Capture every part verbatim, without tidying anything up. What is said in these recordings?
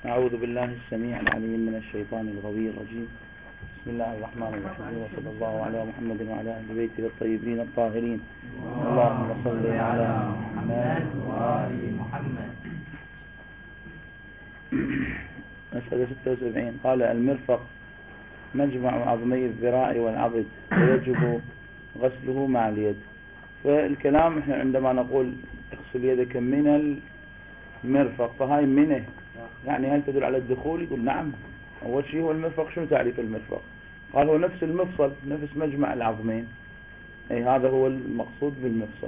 أعوذ بالله السميع العليم من الشيطان الغوي الرجيم. بسم الله الرحمن الرحيم، وصلى الله على محمد وعلى أهل بيته الطيبين الطاهرين. اللهم صل على محمد وآل محمد. مسألة ستة وسبعين. قال: المرفق مجمع عظمي الذراع والعضد ويجب غسله مع اليد. فالكلام احنا عندما نقول اغسل يدك من المرفق، فهاي منه يعني هل تدل على الدخول؟ يقول نعم. أول شيء هو المرفق. شنو تعريف المرفق؟ قال هو نفس المفصل، نفس مجمع العظمين. أي هذا هو المقصود بالمفصل.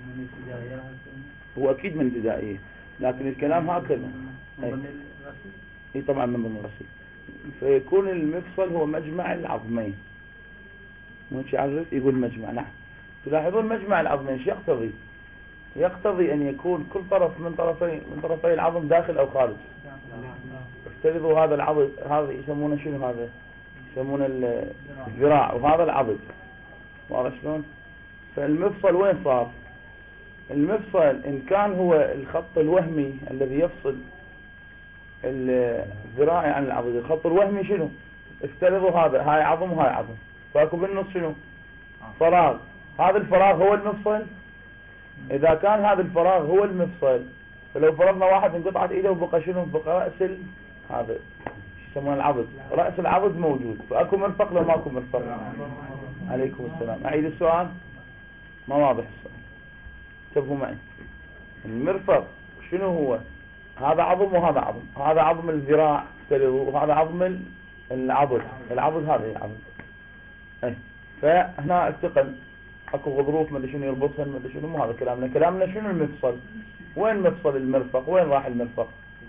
هو أكيد من ابتدائية، لكن الكلام هكذا. أي, أي طبعا من ضمن الغسل. فيكون المفصل هو مجمع العظمين. مش يعرف يقول مجمع. نعم. تلاحظون مجمع العظمين شو يقتضي؟ يقتضي أن يكون كل طرف من طرفي من طرفي العظم داخل أو خارج. افترضوا هذا العضد، هذا يسمونه شنو؟ هذا يسمونه الذراع، وهذا العضد. واضح شلون؟ فالمفصل وين صار؟ المفصل إن كان هو الخط الوهمي الذي يفصل الذراع عن العضد، الخط الوهمي شنو؟ افترضوا هذا هاي عظم وهاي عظم، فاكو بالنص شنو؟ فراغ. هذا الفراغ هو المفصل. إذا كان هذا الفراغ هو المفصل، فلو فرضنا واحد انقطعت إيده وبقى شنو؟ بقى رأس ال... هذا يسمونه العضد، رأس العضد موجود، فأكو مرفق لو ماكو مرفق؟ عليكم السلام. أعيد السؤال، ما واضح السؤال، انتبهوا معي. المرفق شنو هو؟ هذا عظم وهذا عظم، هذا عظم الذراع وهذا عظم العضد، العضد هذا العضد. اي فهنا التقن اكو غضروف ما ادري شنو يربطهن ما ادري شنو. مو هذا كلامنا. كلامنا شنو المفصل؟ وين مفصل المرفق؟ وين راح المرفق؟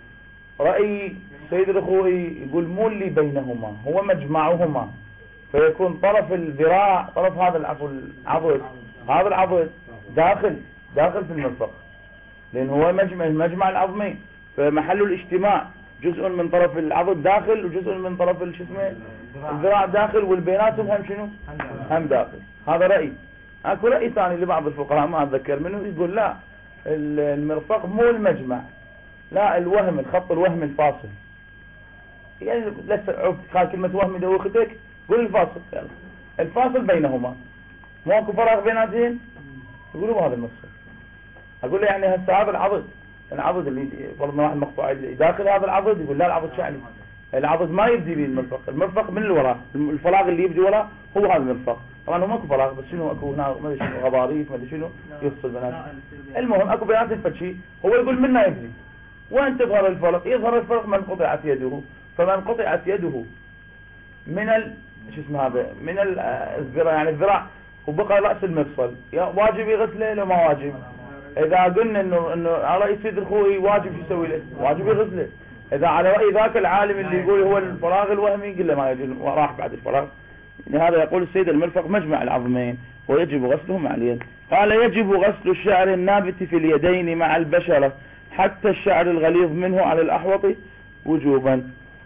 رأي سيد الخوئي يقول مو اللي بينهما، هو مجمعهما. فيكون طرف الذراع، طرف هذا العضد، هذا العضد داخل داخل في المرفق، لأن هو مجمع مجمع العظمين. فمحل الاجتماع جزء من طرف العضد داخل وجزء من طرف شو اسمه الذراع داخل، والبيناتهم هم شنو؟ هم داخل. هذا رأي. اكو رأي ثاني لبعض الفقهاء ما اتذكر منه، يقول لا، المرفق مو المجمع، لا الوهم، الخط الوهمي الفاصل. يعني لسه قال كلمة وهم دوختك، قول الفاصل. يعني الفاصل بينهما، مو اكو فراغ بيناتهم، يقولوا هذا المفصل. اقول له يعني هسه هذا العضد، العضد اللي فرضنا واحد مقطوع داخل هذا العضد، يقول لا العضد شعني، العضد ما يبدي به المرفق، المرفق من الوراء، الفراغ اللي يبدي وراء هو هذا المرفق. طبعا هو ماكو فراغ، بس شنو اكو هنا ما ادري شنو غضاريف ما ادري شنو يفصل بيناتهم. المهم اكو بيناتهم فشي، هو يقول منا يبدي. وين تظهر الفرق؟ يظهر الفرق من قطعت يده. فمن قطعت يده من ال شو اسمه هذا، من الذراع، يعني الذراع وبقى رأس المفصل، واجب يغسله لو ما واجب؟ اذا قلنا انه انه على رأي سيد الخوئي واجب شو يسوي له؟ واجب يغسله. اذا على رأي ذاك العالم اللي يقول هو الفراغ الوهمي، قل له ما يجوز، راح بعد الفراغ. لهذا يقول السيد المرفق مجمع العظمين ويجب غسله مع اليد. قال: يجب غسل الشعر النابت في اليدين مع البشرة حتى الشعر الغليظ منه على الأحوط وجوبا.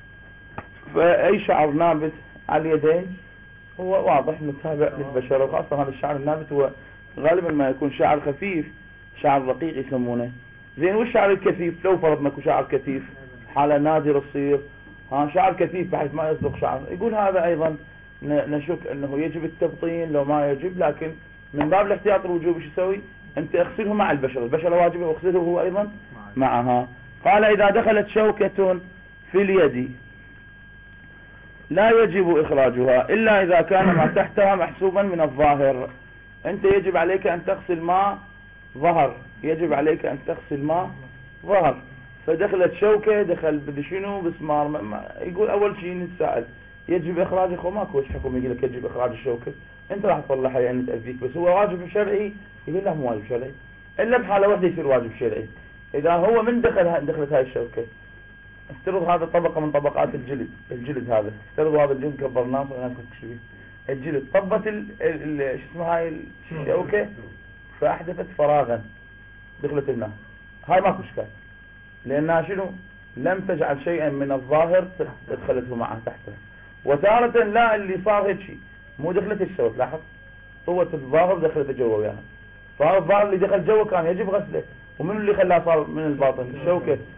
فأي شعر نابت على اليدين هو واضح متابع للبشرة، وخاصة هذا الشعر النابت هو غالبا ما يكون شعر خفيف، شعر رقيق يسمونه. زين، والشعر الكثيف لو فرضنا كو شعر كثيف حالة نادرة تصير، ها شعر كثيف بحيث ما يصدق شعر، يقول هذا أيضا نشك أنه يجب التبطين لو ما يجب، لكن من باب الاحتياط الوجوب شو يسوي؟ أنت اغسله مع البشرة، البشرة واجبة واغسله هو أيضا معها. قال: إذا دخلت شوكة في اليد لا يجب إخراجها إلا إذا كان ما تحتها محسوبا من الظاهر. أنت يجب عليك أن تغسل ما ظهر، يجب عليك أن تغسل ما ظهر. فدخلت شوكة، دخل بدي شنو بسمار، يقول أول شيء نتساءل يجب إخراج أخو؟ ماكو حكم يقول لك يجب إخراج الشوكة، أنت راح تطلعها يعني تأذيك، بس هو واجب شرعي؟ يقول لا مو واجب شرعي، إلا بحالة واحدة يصير واجب شرعي، إذا هو من دخل دخلت هاي الشوكة. افترض هذا طبقة من طبقات الجلد، الجلد هذا افترض هذا الجلد كبرناه الجلد، طبت ال ال شو اسمه هاي الشوكة فأحدثت فراغا، دخلت الماء، هاي ماكو إشكال، لأنها شنو؟ لم تجعل شيئا من الظاهر دخلته معها تحتها. وتارة لا، اللي صار هيك شيء مو دخلت الشوك، لاحظ قوة الظاهر دخلت جوا وياها، فهذا الظاهر اللي دخل جوا كان يجب غسله، ومن اللي خلاه صار من الباطن؟ الشوكة.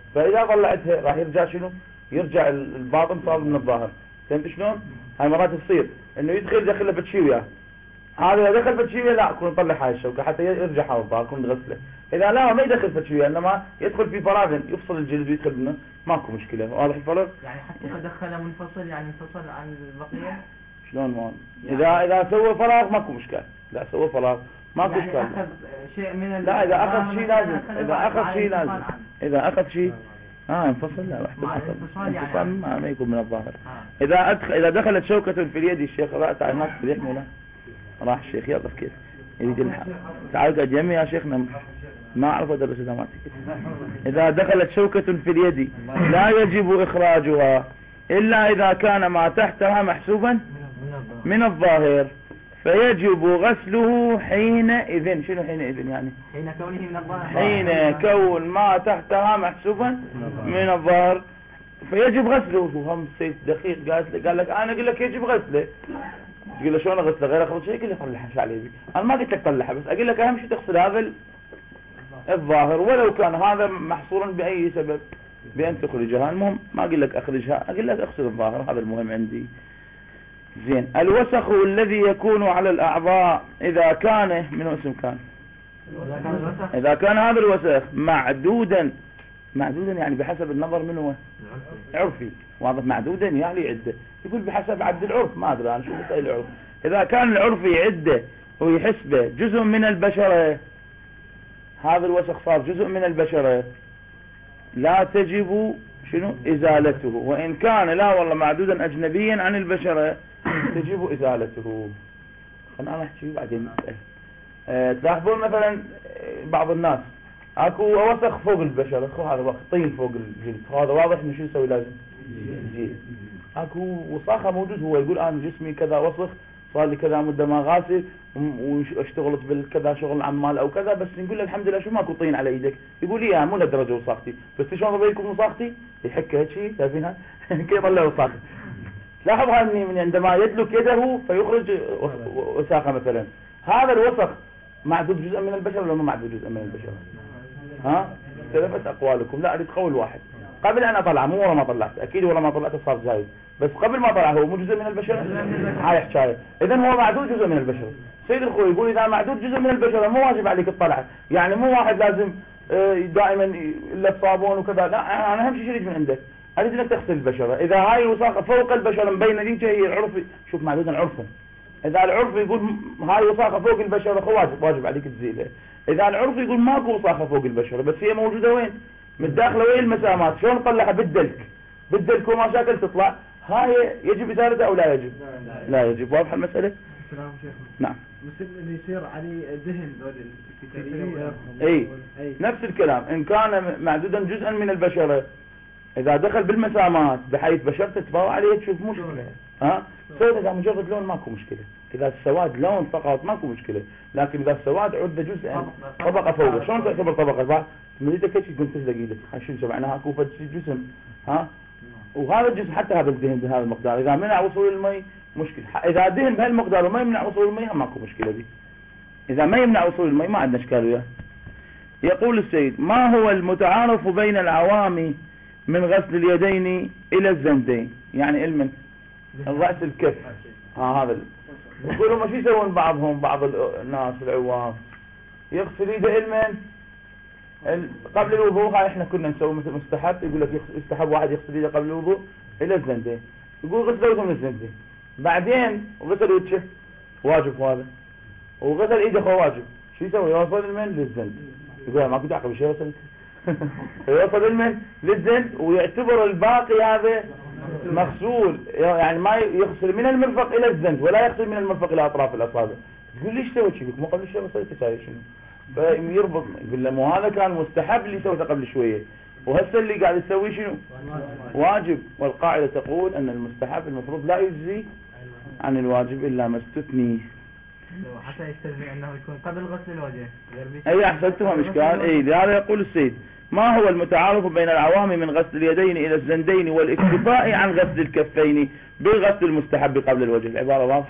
فإذا طلعتها راح يرجع شنو؟ يرجع الباطن صار من الظاهر. فهمت شلون؟ هاي مرات تصير انه يدخل دخل بتشي وياه، هذا اذا دخل بتشي وياه لا كون نطلع هاي الشوكه حتى يرجع على الظاهر كون نغسله. اذا لا ما يدخل بتشي وياه انما يدخل في فراغ يفصل الجلد ويدخل منه ماكو مشكله. واضح الفرق؟ يعني حتى دخله منفصل يعني منفصل عن البقيه. شلون ما يعني اذا اذا سوى فراغ ماكو مشكله. لا سوى فراغ ماكو يعني اشكال. اخذ شيء من لا اذا اخذ شيء لازم، اذا اخذ شيء لازم، اذا اخذ شيء اه انفصل. لا راح انفصال يعني ما, ما يكون من الظاهر. آه. اذا أدخل اذا دخلت شوكة في اليد الشيخ رأت على الناس في ولا راح الشيخ يقف كيف يريد الحق. تعال قد يمي يا شيخنا ما اعرف ادرس دماتك. اذا دخلت شوكة في اليد لا يجب اخراجها الا اذا كان ما تحتها محسوبا من الظاهر فيجب غسله حينئذ. شنو حينئذ يعني؟ حين كونه من الظاهر، حين كون ما تحتها محسوبا من الظاهر فيجب غسله. هم سيد دقيق قال قال لك انا اقول لك يجب غسله. تقول له شلون اغسله غير اخرج شيء؟ يقول لي طلعها شو عليه. انا ما قلت لك طلعها بس اقول لك اهم شيء تغسل هذا الظاهر ولو كان هذا محصورا باي سبب بان تخرجها. المهم ما اقول لك اخرجها، اقول لك اغسل الظاهر، هذا المهم عندي. زين. الوسخ الذي يكون على الأعضاء إذا كان من اسم كان إذا كان هذا الوسخ معدودا معدودا يعني بحسب النظر منه عرفي. واضح معدودا يعني عدة. يقول بحسب عد العرف ما أدري أنا شو بسأل العرف. إذا كان العرف عدة ويحسبه جزء من البشرة، هذا الوسخ صار جزء من البشرة لا تجب شنو إزالته. وإن كان لا والله معدودا أجنبيا عن البشرة تجب إزالته. خلنا نحكي بعدين نسأل. أه تلاحظون مثلا بعض الناس اكو وسخ فوق البشرة، اكو هذا طين فوق الجلد، هذا واضح انه شو يسوي لازم يزيل. اكو وساخة موجود هو يقول انا جسمي كذا وسخ صار لي كذا مدة ما غاسل واشتغلت بالكذا شغل عمال او كذا، بس نقول له الحمد لله شو ماكو طين على ايدك. يقول لي مو لدرجة وساختي بس شلون بيكون وساختي يحك هيك شيء شايفينها كيف يطلع وساخة. لاحظ اني من عندما يدلك يده فيخرج وساخة مثلا، هذا الوسخ معدود جزء من البشر ولا ما معدود جزء من البشر؟ ها ثلاث اقوالكم. لا اريد قول واحد قبل ان اطلع، مو ورا ما طلعت اكيد ولا ما طلعت صار زايد، بس قبل ما طلع هو مو جزء من البشر. هاي حكايه. اذا هو معدود جزء من البشر. سيد الخوي يقول اذا معدود جزء من البشر مو واجب عليك الطلعه، يعني مو واحد لازم دائما الا بصابون وكذا. لا انا اهم شيء اريد من عندك اريد انك تغسل البشره. اذا هاي الوساخه فوق البشره مبينه ليك هي العرف. شوف معدودا عرفا، اذا العرف يقول هاي وساخه فوق البشره واجب واجب عليك تزيلها. اذا العرف يقول ماكو وساخه فوق البشره بس هي موجوده وين؟ متداخله وين المسامات، شلون نطلعها؟ بالدلك. بالدلك وما شكل تطلع، هاي يجب ازالتها او لا يجب؟ لا يجب. واضحه المساله؟ السلام شيخنا. نعم. مثل اللي يصير عليه دهن اي نفس الكلام. ان كان معدودا جزءا من البشره اذا دخل بالمسامات بحيث بشرته تفاوى عليه تشوف مشكله. ها سود اذا مجرد لون ماكو مشكله، اذا السواد لون فقط ماكو مشكله، لكن اذا السواد عده جزءا طبقه فوق. شلون تعتبر طبقه؟ بعد من ايدك هيك تقوم تسلق ايدك شو سمعناها اكو فد جسم. ها وهذا الجسم حتى هذا الدهن بهذا المقدار اذا منع وصول المي مشكله. اذا دهن بهالمقدار وما يمنع وصول المي ماكو مشكله بي. اذا ما يمنع وصول المي ما عندنا اشكال وياه. يقول السيد ما هو المتعارف بين العوام من غسل اليدين الى الزندين؟ يعني المن الرأس الكف. ها هذا يقولوا ما شو يسوون بعضهم بعض الناس العوام يغسل يده المن قبل الوضوء. هاي احنا كنا نسوي مثل مستحب، يقول لك يستحب واحد يغسل يده قبل الوضوء الى الزندين، يقول غسل وجهه من الزندين، بعدين غسل وجهه واجب هذا وغسل ايده هو واجب. شو يسوي؟ يوصل المن للزند. يقول ما كنت اعقل شيء وصلت يوصل المن للزند ويعتبر الباقي هذا مغسول، يعني ما يغسل من المرفق الى الزند ولا يغسل من المرفق الى اطراف الاصابع. تقول ليش سويت شيء؟ مو قبل شوي سويت شيء شنو؟ فيربط يقول له مو هذا كان مستحب اللي سويته قبل شويه وهسه اللي قاعد يسوي شنو؟ واجب. والقاعده تقول ان المستحب المفروض لا يجزي عن الواجب الا ما استثني. حتى يستثني انه يكون قبل غسل الوجه. اي احسنتم اشكال. اي لهذا يقول السيد ما هو المتعارف بين العوام من غسل اليدين الى الزندين والاكتفاء عن غسل الكفين بالغسل المستحب قبل الوجه. العباره واضحه؟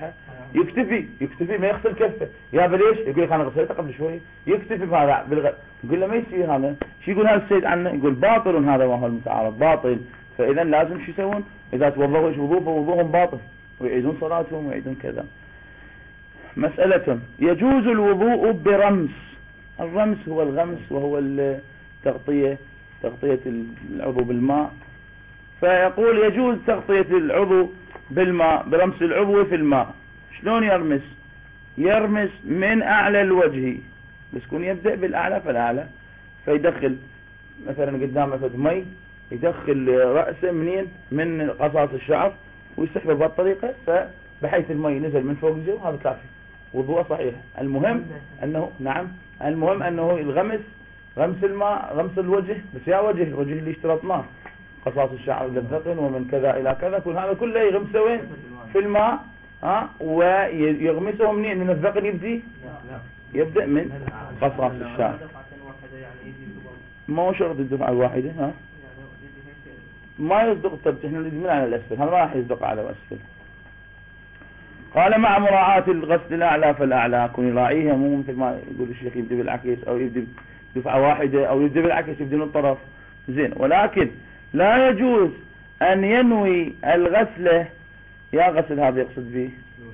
يكتفي يكتفي ما يغسل كفه. يا بليش يقول لك انا غسلته قبل شوي، يكتفي بهذا بالغ... يقول له ما يصير هذا. شو يقول هذا السيد عنه؟ يقول باطل هذا وهو المتعارض باطل. فاذا لازم شو يسوون؟ اذا توضؤوا ايش وضوء فوضوءهم باطل ويعيدون صلاتهم ويعيدون كذا. مسألة يجوز الوضوء برمس. الرمس هو الغمس وهو التغطية، تغطية العضو بالماء. فيقول يجوز تغطية العضو بالماء برمس العضو في الماء. شلون يرمس؟ يرمس من أعلى الوجه، بس يكون يبدأ بالأعلى فالأعلى، فيدخل مثلا قدام مثلا مي، يدخل رأسه منين؟ من قصاص الشعر ويسحبه بهالطريقة، فبحيث المي نزل من فوق الجو، هذا كافي، وضوء صحيح. المهم أنه نعم المهم أنه الغمس غمس الماء غمس الوجه، بس يا وجه الوجه اللي اشترطناه قصاص الشعر إلى الذقن ومن كذا إلى كذا، كل هذا كله يغمسه وين؟ في الماء. ها ويغمسه منين؟ من الذقن يبدي؟ يبدأ من قصاص الشعر. ما هو شرط الدفعة الواحدة. ها ما يصدق. طب احنا نريد من على الأسفل، هذا ما راح يصدق على الأسفل. قال مع مراعاة الغسل الأعلى فالأعلى، كن يراعيها، مو مثل ما يقول الشيخ يبدأ بالعكس أو يبدأ دفعة واحدة أو يبدأ بالعكس يبدأ من الطرف. زين. ولكن لا يجوز أن ينوي الغسل. يا غسل هذا يقصد به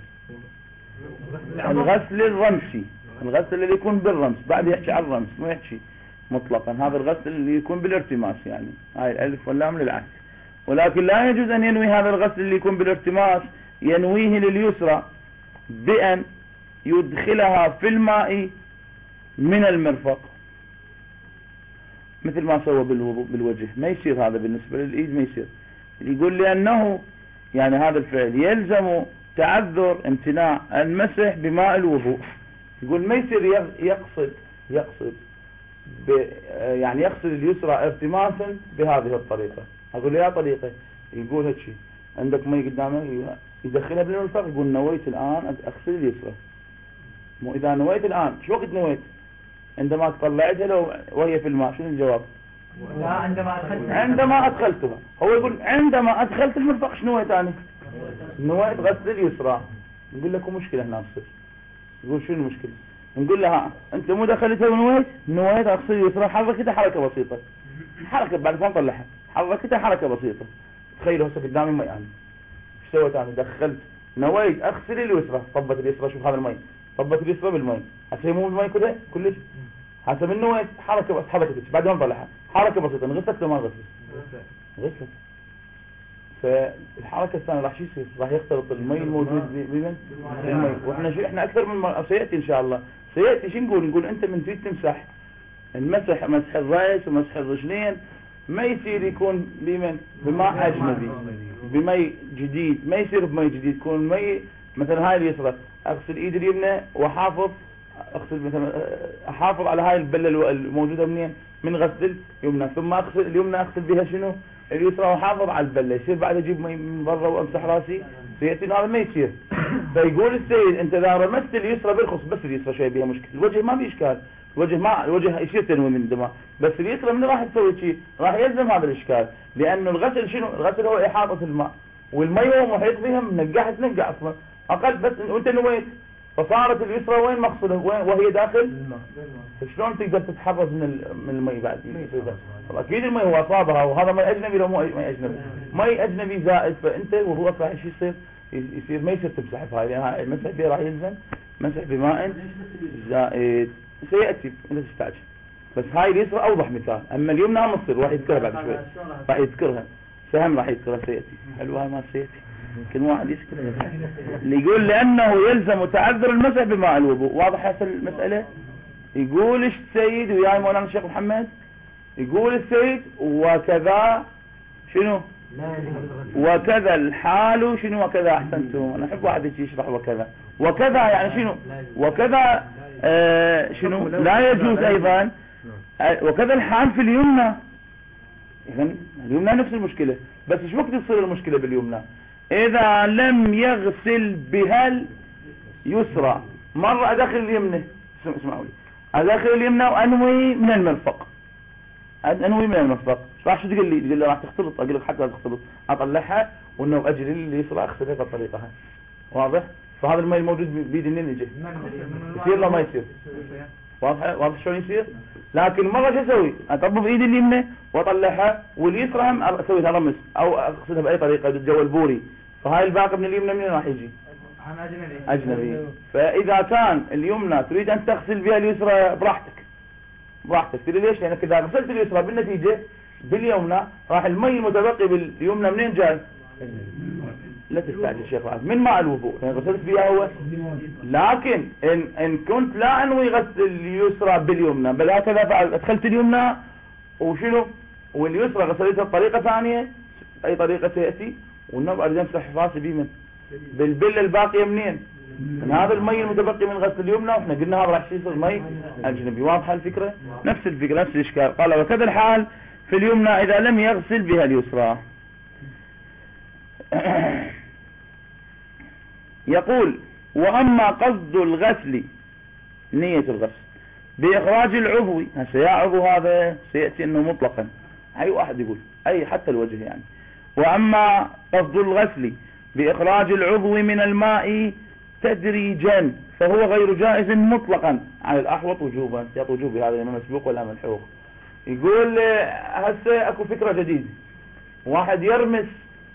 الغسل الرمسي، الغسل اللي يكون بالرمس، بعد يحكي عن الرمس مو يحكي مطلقا، هذا الغسل اللي يكون بالارتماس، يعني هاي الألف واللام للعكس. ولكن لا يجوز أن ينوي هذا الغسل اللي يكون بالارتماس، ينويه لليسرى بأن يدخلها في الماء من المرفق مثل ما سوى بالوضوء بالوجه. ما يصير هذا بالنسبة للإيد، ما يصير. يقول لأنه يعني هذا الفعل يلزم تعذر امتناع المسح بماء الوضوء. يقول ما يصير يقصد يقصد يعني يغسل اليسرى ارتماسا بهذه الطريقة. أقول له يا طريقة، يقول هيك شيء عندك مي قدامه يدخلها بالمرفق، يقول نويت الآن أغسل اليسرى. مو إذا نويت الآن شو وقت نويت؟ عندما طلعتها لو وهي في الماء. شنو الجواب؟ لا عندما أدخلتها. عندما أدخلتها. هو يقول عندما أدخلت المرفق شنو نويت أنا؟ نويت غسل اليسرى. نقول لكم مشكلة هنا تصير. يقول شنو المشكلة؟ نقول لها أنت مو دخلتها ونويت؟ نويت أغسل اليسرى، حركتها حركة بسيطة، حركة بعد ما نطلعها حركتها حركة بسيطة. تخيلوا هسه قدامي مي أنا، ايش سويت أنا؟ دخلت نويت أغسل اليسرى، طبت اليسرى، شوف هذا المي، طبت اليسرى بالمي، هسه مو بالمي كده كلش، هسه من نويت حركة بس حركتك بعد ما نطلعها حركة بسيطة. انغسلت وما انغسلت؟ غسلت. فالحركة الثانية راح شو يصير؟ راح يختلط المي الموجود بمن؟ المي. واحنا شو احنا اكثر من مرة سيأتي ان شاء الله، سيأتي شو نقول؟ نقول انت من تريد تمسح المسح، مسح الرأس ومسح الرجلين، ما يصير يكون بمن؟ بماء اجنبي، بمي جديد. ما يصير بمي جديد، يكون مي مثلا هاي اليسرى اغسل ايدي اليمنى واحافظ اغسل مثلا احافظ على هاي البلة الموجودة منين؟ من غسل اليمنى، ثم اغسل اليمنى اغسل بها شنو؟ اليسرى واحافظ على البلة. يصير بعد اجيب مي من برا وامسح راسي؟ سيأتي هذا ما يصير. فيقول السيد انت اذا رمست اليسرى بالخص، بس اليسرى شوي بها مشكلة، الوجه ما في اشكال، الوجه ما الوجه يصير تنوي من الدماء، بس اليسرى من راح تسوي شيء؟ راح يلزم هذا الاشكال، لانه الغسل شنو؟ الغسل هو احاطة الماء، والمي هو محيط بها، نقعها تنقع اصلا اقل، بس وانت نويت فصارت اليسرى وين مقصودها؟ وين وهي داخل؟ شلون تقدر تتحرز من من المي بعد؟ اكيد المي هو اصابها، وهذا مي اجنبي لو مو مي اجنبي، مي اجنبي زائد، فانت وضوءك راح شو يصير؟ يصير ما يصير تمسح بهاي، لان المسح بها راح يلزم مسح بماء زائد. سيأتي انت تستعجل، بس هاي اليسرى اوضح مثال. اما اليمنى ما تصير، راح يذكرها بعد شوي، راح يذكرها سهم، راح يذكرها سيأتي. حلوة ما سيأتي، يمكن واحد يسكت اللي يقول لأنه يلزم تعذر المسح بماء الوضوء. واضح هسه المسألة؟ يقول السيد وياي مولانا الشيخ محمد، يقول السيد وكذا شنو؟ وكذا الحال شنو؟ وكذا احسنتم، انا احب واحد يجي يشرح وكذا. وكذا يعني شنو؟ وكذا آه شنو؟ لا يجوز ايضا. وكذا الحال في اليمنى، اذا اليمنى نفس المشكلة، بس ايش وقت تصير المشكلة باليمنى؟ اذا لم يغسل بها اليسرى. مرة ادخل اليمنى، اسمعوا لي، ادخل اليمنى وانوي من المرفق، انوي من المرفق، راح شو تقول لي؟ تقول لي راح تختلط. اقول لك حتى لا تختلط، اطلعها وانه اجري اليسرى اغسلها بطريقها. واضح؟ فهذا المي الموجود بيد منين يجي؟ يصير لا ما يصير؟ واضح واضح شلون يصير؟ لكن مرة شو اسوي؟ اطبب بايدي اليمنى واطلعها واليسرى هم اسوي لها رمس او اقصدها باي طريقة بالجو البوري. فهاي الباقي من اليمنى منين راح يجي؟ أجنبي. اجنبي. فاذا كان اليمنى تريد ان تغسل بها اليسرى براحتك براحتك. تدري ليش؟ لانك اذا غسلت اليسرى بالنتيجة باليمنى راح المي المتبقي باليمنى منين جاي؟ لا تستعجل شيخ رأس من ماء الوضوء يعني غسلت فيها هو. لكن إن, إن كنت لا أنوي غسل اليسرى باليمنى بل هكذا فعل أدخلت اليمنى وشنو واليسرى غسلتها بطريقة ثانية أي طريقة تأتي والنبع أريد أمسح راسي بيه من بالبلة الباقية منين؟ من هذا المي المتبقي من غسل اليمنى وإحنا قلنا هذا راح يصير مي أجنبي. واضحة الفكرة؟ نفس الفكرة نفس الإشكال. قال وكذا الحال في اليمنى إذا لم يغسل بها اليسرى. يقول وأما قصد الغسل نية الغسل بإخراج العضو هسه يا عضو هذا سيأتي أنه مطلقا أي واحد يقول أي حتى الوجه يعني. وأما قصد الغسل بإخراج العضو من الماء تدريجا فهو غير جائز مطلقا على الأحوط وجوبا. سياط وجوبي هذا الإمام مسبوق ولا ملحوق. يقول هسه أكو فكرة جديدة واحد يرمس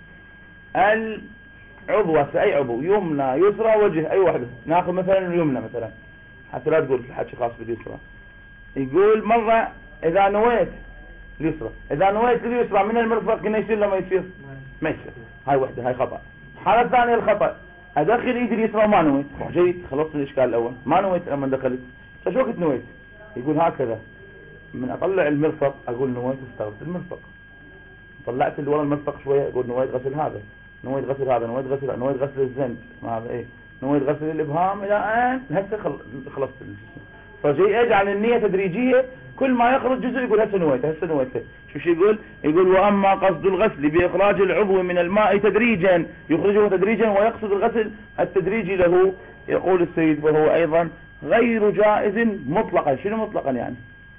العضو هسه أي عضو يمنى يسرى وجه أي واحدة ناخذ مثلا اليمنى مثلا حتى لا تقول حكي خاص باليسرى. يقول مرة إذا نويت اليسرى إذا نويت اليسرى من المرفق كنا يصير لما يصير ما يصير. هاي وحدة هاي خطأ. الحالة الثانية الخطأ أدخل إيدي اليسرى ما نويت جيد خلصت الإشكال الأول ما نويت لما دخلت فشو وقت نويت؟ يقول هكذا من أطلع المرفق أقول نويت استغلت المرفق طلعت اللي ورا المرفق شوية أقول نويت غسل هذا نويت غسل هذا نويت غسل نويت غسل الزند هذا إيه نويت غسل الإبهام إلى أن هسه خلصت. فجي أجعل النية تدريجية كل ما يخرج جزء يقول هسه نويت هسه نويت. شو شو يقول؟ يقول وأما قصد الغسل بإخراج العضو من الماء تدريجا يخرجه تدريجا ويقصد الغسل التدريجي له يقول السيد وهو أيضا غير جائز مطلقا. شنو مطلقا يعني؟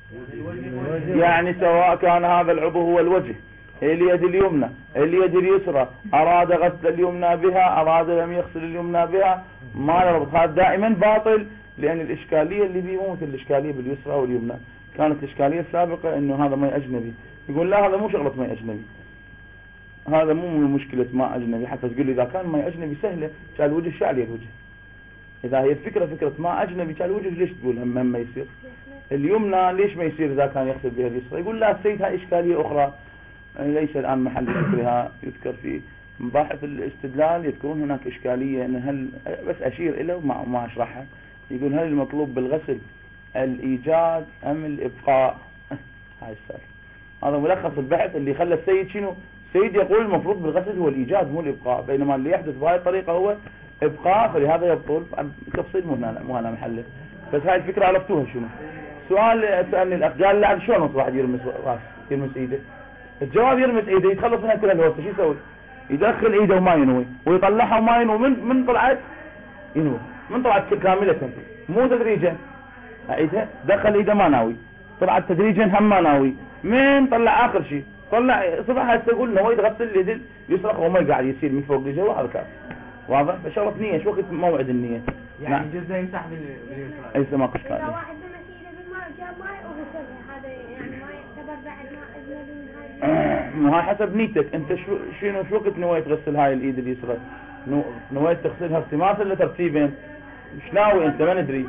يعني سواء كان هذا العضو هو الوجه اليد اليمنى اليد اليسرى أراد غسل اليمنى بها أراد لم يغسل اليمنى بها ما يربط. هذا دائما باطل لأن الإشكالية اللي بيه مو مثل الإشكالية باليسرى واليمنى. كانت الإشكالية السابقة إنه هذا ماء أجنبي يقول لا هذا مو شغلة ماء أجنبي هذا مو مشكلة ماء أجنبي. حتى تقول لي إذا كان ماء أجنبي سهلة كان الوجه شعلي الوجه. إذا هي الفكرة فكرة ماء أجنبي كان الوجه ليش تقول هم ما يصير اليمنى ليش ما يصير إذا كان يغسل بها اليسرى؟ يقول لا السيد هاي إشكالية أخرى ليس الآن محل ذكرها يذكر في مباحث الاستدلال يذكرون هناك إشكالية إن هل بس أشير إلى وما ما أشرحها. يقول هل المطلوب بالغسل الإيجاد أم الإبقاء؟ هاي السؤال هذا ملخص البحث اللي خلى السيد شنو؟ السيد يقول المفروض بالغسل هو الإيجاد مو الإبقاء بينما اللي يحدث بهاي الطريقة هو إبقاء فلهذا يبطل. تفصيل مو هنا مو هنا محله بس هاي الفكرة عرفتوها شنو؟ سؤال سألني الأخ قال لا شلون واحد يرمس راس يرمس إيده؟ الجواب يرمس إيده يتخلص منها كلها الوقت. شو يسوي؟ يدخل إيده وما ينوي ويطلعها وما ينوي من من طلعت ينوي من طلعت كاملة مو تدريجا. أعيدها دخل إيده ما ناوي طلعت تدريجا هم ما ناوي من طلع آخر شيء طلع صبح هسه يقول نويت غسل اليد يسرق وما قاعد يصير من فوق لجوا هذا واضح. فشرط نية شو وقت موعد النية يعني نعم. جزء يمسح باليسرى أي سما قشكال إذا واحد مسيرة بالماء جاب ماء وغسلها هذا يعني ما يعتبر بعد ماء أجنبي من هاي مو هاي حسب نيتك انت شو شنو شو وقت نويت تغسل هاي الايد اليسرى؟ نو نويت تغسلها ارتماسا ولا ترتيبا؟ مش ناوي انت ما ندري.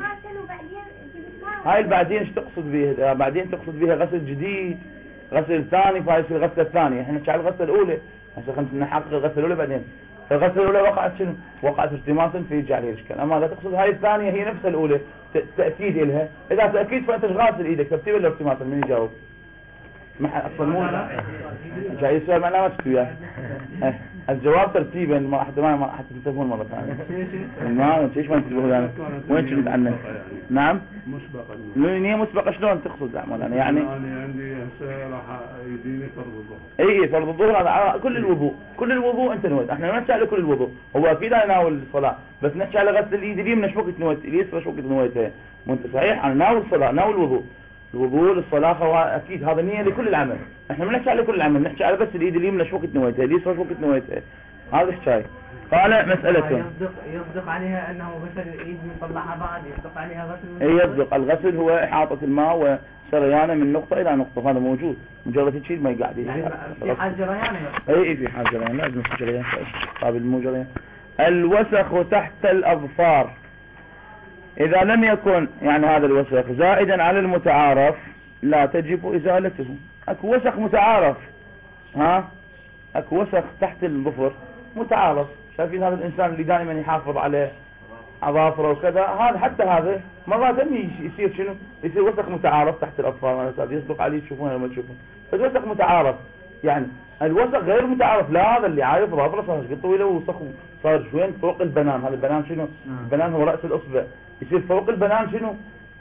هاي البعدين ايش تقصد بيها؟ بعدين تقصد بيها غسل جديد غسل ثاني فهاي يصير الغسله الثانيه. احنا نحكي على الغسله الاولى هسه خلينا نحقق الغسله الاولى بعدين. فالغسله الاولى وقعت شنو؟ وقعت ارتماسا فيجي عليه الاشكال. اما اذا تقصد هاي الثانيه هي نفسها الاولى تاكيد لها. اذا تاكيد فانت غاسل ايدك ترتيبا ولا ارتماسا؟ من يجاوب؟ ما اصلا مو جاي السؤال معناه ما تستوي وياه. الجواب ترتيبا ما حتى ما حتى تنتبهون مرة ثانية. ما ايش ما تنتبهون يعني وين شلت عنك؟ نعم مسبقا نية مسبقة شلون تقصد عمل انا يعني انا عندي هسه راح يديني فرض الظهر. اي فرض الظهر هذا على كل الوضوء كل الوضوء انت نويت. احنا ما نحكي على كل الوضوء هو اكيد انا ناول الصلاة بس نحكي على غسل الايد اليمنى شو وقت نويت اليسرى شو وقت نويتها. مو انت صحيح انا ناول الصلاة ناول الوضوء الوضوء للصلاة هو اكيد هذا نية لكل العمل. احنا ما نحكي على كل العمل نحكي على بس الايد اليمنى شو وقت نويتها اليسرى شو وقت نويتها. هذا الحكاية. قال مسألة يصدق يصدق عليها أنه غسل الإيد ويطلعها بعد، يصدق عليها غسل. إيه يصدق. الغسل هو إحاطة الماء وسريانه من نقطة إلى نقطة، هذا موجود، مجرد تشيل ما يقعد. يعني في حال جريان. إيه في حال جريان، لازم في جريان قابل مو جريان. الوسخ تحت الأظفار إذا لم يكن يعني هذا الوسخ زائدا على المتعارف لا تجب إزالته. أكو وسخ متعارف، ها أكو وسخ تحت الظفر متعارف، شايفين هذا الإنسان اللي دائما يحافظ على أظافره وكذا، هذا حتى هذا مرات يصير شنو، يصير وسخ متعارف تحت الأظفار، يصدق عليه تشوفونه لما تشوفون، فالوسخ متعارف. يعني الوسخ غير متعارف، لا هذا اللي عارف ظافره صار قد طويله ووسخ صار شوين فوق البنان. هذا البنان شنو؟ البنان هو رأس الأصبع، يصير فوق البنان شنو؟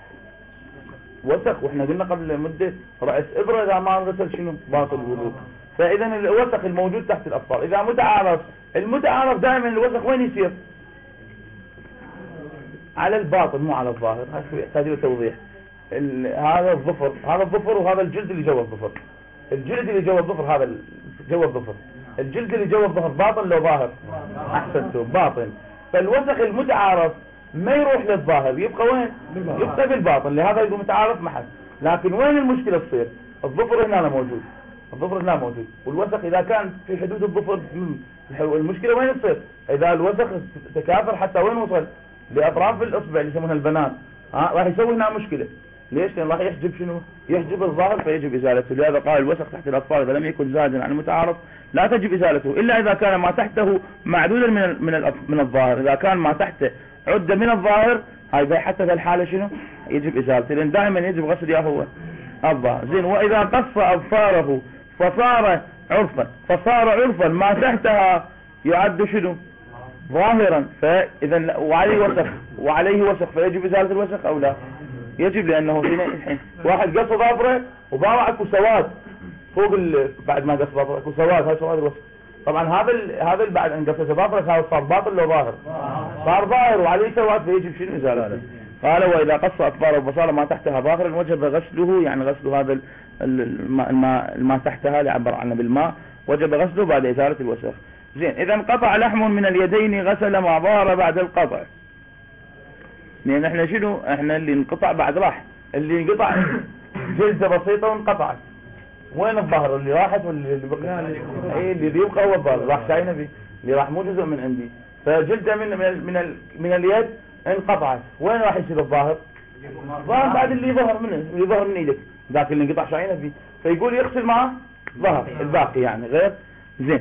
وسخ. واحنا قلنا قبل مدة رأس إبرة إذا ما غسل شنو؟ باطل الوضوء. فإذا الوسخ الموجود تحت الأظفار إذا متعارف، المتعارف دائما الوسخ وين يصير؟ على الباطن مو على الظاهر. هذا يحتاج له توضيح. هذا الظفر، هذا الظفر وهذا الجلد اللي جوا الظفر. الجلد اللي جوا الظفر هذا جوا الظفر، الجلد اللي جوا الظفر باطن لو ظاهر؟ أحسنتم، باطن. فالوسخ المتعارف ما يروح للظاهر، يبقى وين؟ يبقى بالباطن، لهذا يقول متعارف محل. لكن وين المشكلة تصير؟ الظفر هنا موجود، الظفر هنا موجود، والوسخ إذا كان في حدود الظفر المشكلة وين تصير؟ إذا الوسخ تكاثر حتى وين وصل؟ لأطراف الأصبع اللي يسمونها البنان، ها راح يسوي هنا مشكلة. ليش؟ لأن راح يحجب شنو؟ يحجب الظاهر فيجب إزالته. لهذا قال الوسخ تحت الأطفال إذا لم يكن زادا عن المتعارف لا تجب إزالته إلا إذا كان ما تحته معدودا من من من الظاهر. إذا كان ما تحته عدة من الظاهر، هاي حتى في الحالة شنو؟ يجب إزالته، لأن دائما يجب غسل يا هو الظاهر. زين. وإذا قص أظفاره فصار عرفا فصار عرفا ما تحتها يعد شنو؟ ظاهرا. فإذا وعليه وسخ وعليه وسخ فيجب إزالة الوسخ أو لا؟ يجب، لأنه هنا الحين واحد قص ظافره وباوع اكو سواد فوق بعد ما قص ظافره اكو سواد، هاي سواد الوسخ. طبعا هذا ال... هذا اللي بعد ان قص ظافره هذا صار باطل لو ظاهر؟ صار ظاهر وعليه سواد فيجب شنو؟ إزالته. قال وإذا قص أظفاره فصار ما تحتها ظاهرا وجب غسله، يعني غسل هذا الماء الماء ما تحتها اللي عبر عنه بالماء وجب غسله بعد إزالة الوسخ. زين. إذا انقطع لحم من اليدين غسل ما ظهر بعد القطع. لأن احنا شنو؟ احنا اللي انقطع بعد راح، اللي انقطع جلدة بسيطة وانقطعت، وين الظهر؟ اللي راحت واللي بقى؟ ايه اللي يبقى هو الظهر، راح شاينا فيه، اللي راح مو جزء من عندي. فجلدة من من من, ال من اليد انقطعت، وين راح يصير الظاهر؟ الظاهر بعد اللي ظهر منه، اللي ظهر من ايدك، ذاك اللي انقطع شاينا فيه. فيقول يغسل معه ظهر الباقي يعني غير. زين.